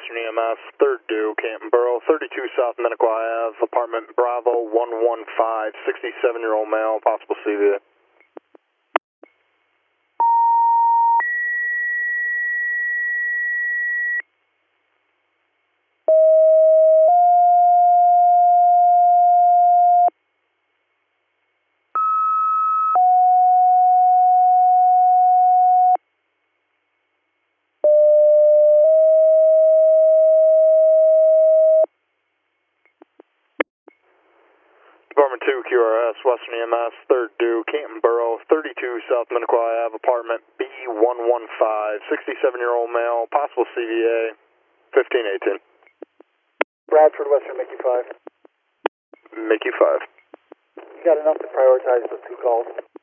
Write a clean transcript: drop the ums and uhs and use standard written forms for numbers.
Western EMS, 3rd due, Canton Borough, 32 South Minnequa Ave, apartment Bravo 115, 67-year-old male, possible CVA. Department 2 QRS, Western EMS, 3rd due, Canton Borough, 32 South Minnequa Ave, apartment B115, 67-year-old male, possible CVA, 1518. Bradford, Western Mickey 5. Mickey 5. You got enough to prioritize those 2 calls?